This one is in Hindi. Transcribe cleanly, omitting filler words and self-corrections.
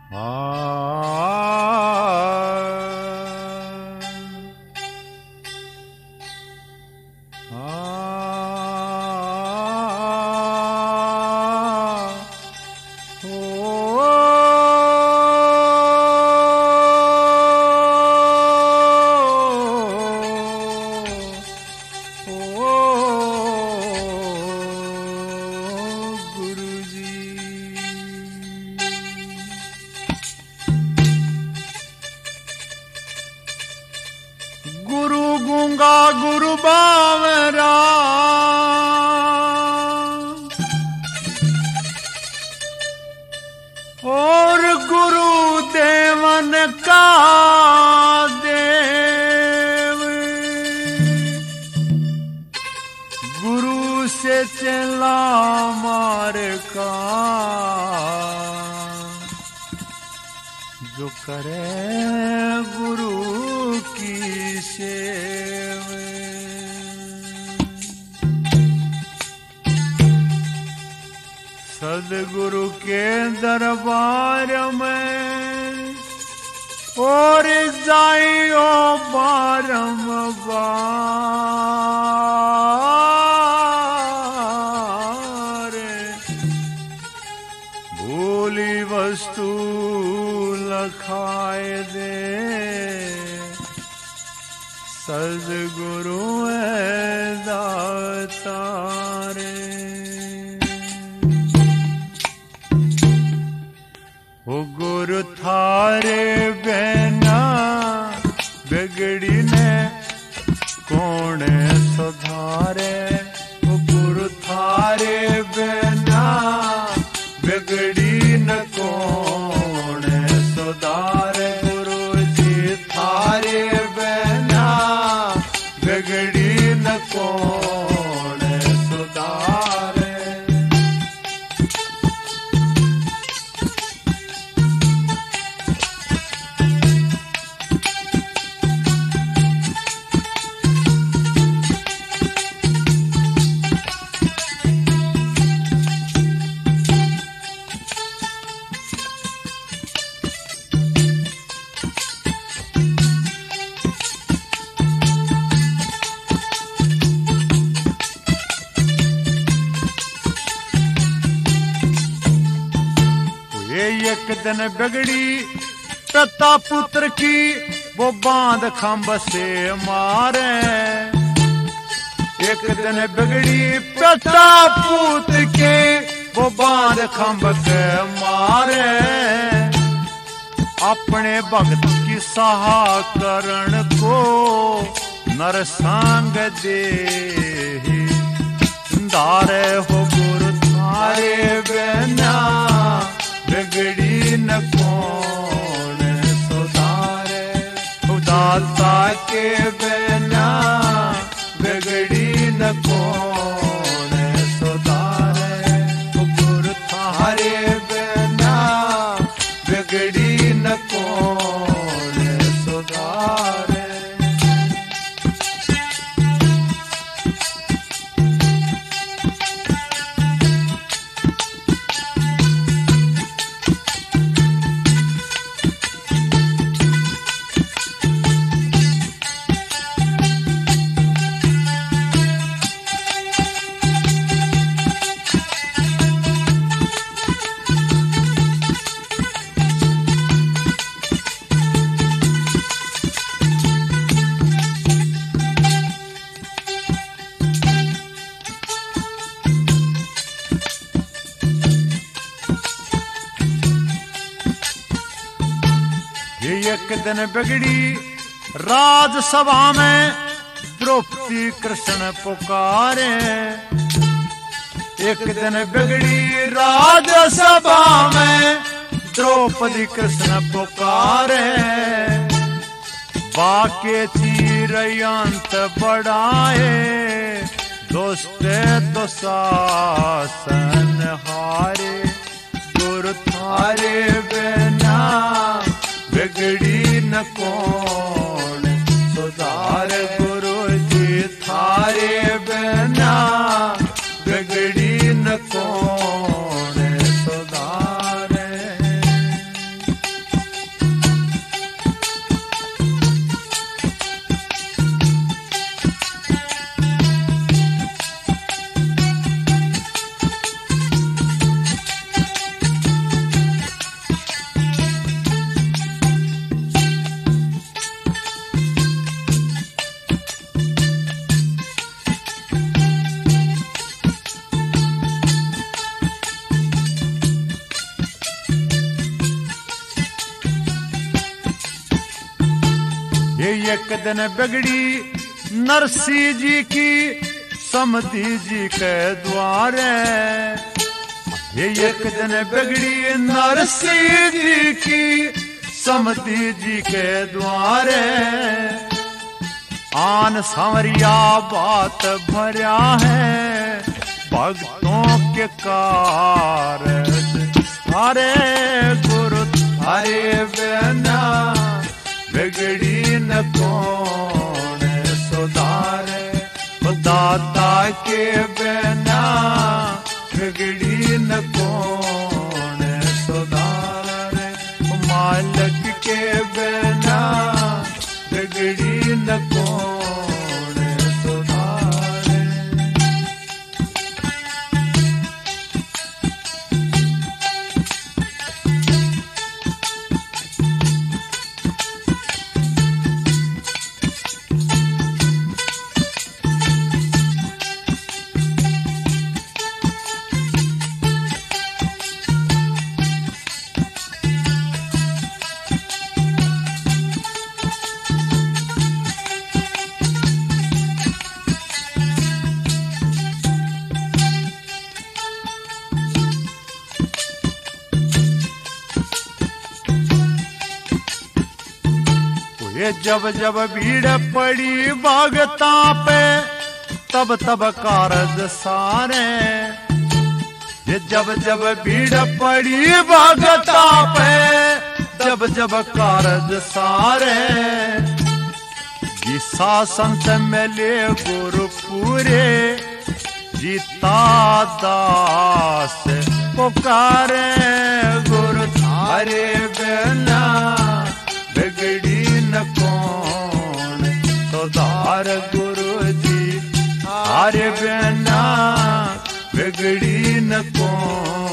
गुरु बावरा और गुरु देवन का देव, गुरु से चला मार का जो करे गुरु की सेव। सदगुरु के दरबार में और जाइयो बारंबार, भूली वस्तु लखाए दे सदगुरु दातारे। ओ गुरु थारे बिना बिगड़ी ने कौन सुधारे, ओ गुरु थारे बिना बिगड़ी न कौन सुधारे। गुरु जी थारे बिना बिगड़ी न कौन सुधारे। एक दिन बिगड़ी पिता पुत्र की वो बांध खंभ से मारे। एक दिन बिगड़ी पिता पुत्र के वो बांध खंभ से मारे। अपने भक्त की सहा करण को नरसंग दे धारे। हो गुरु थारे बिना बिगड़ी न कौन सुधारे। उदाता के बिना बिगड़ी न कौन सुधारे। गुरु थारे बिना बिगड़ी न कौन सुधारे। एक दिन बिगड़ी राजसभा में द्रौपदी कृष्ण पुकारे। एक दिन बिगड़ी राजसभा में द्रौपदी कृष्ण पुकारे। बाके चीरयंत बढ़ाए दोस्त दुशासन हारे। गुरु थारे बिना बिगड़ी न कौन सुधार। गुरु जी थारे बिना बिगड़ी न कौन सुधारे। एक दिन बिगड़ी नरसी जी की समधी जी के द्वारे। ये एक दिन बिगड़ी नरसी जी की समधी जी के द्वारे। आन सांवरिया बात भरा है भक्तों के कारज। हरे गुरु थारे बिना बिगड़ी न कौन सुधारे। दाता के बिना बिगड़ी न कौन सुधारे। मालिक के बिना बिगड़ी न कौन सुधारे। ये जब जब भीड़ पड़ी भगता पे तब तब कारज सारे। ये जब जब भीड़ पड़ी भगता पे जब जब कारज सारे। जी शासन से मिले गुरु पूरे जीता दास पुकारे। गुरु थारे बिना बिगड़ी न कौन सुधार। गुरु जी थारे बिना बिगड़ी न कौन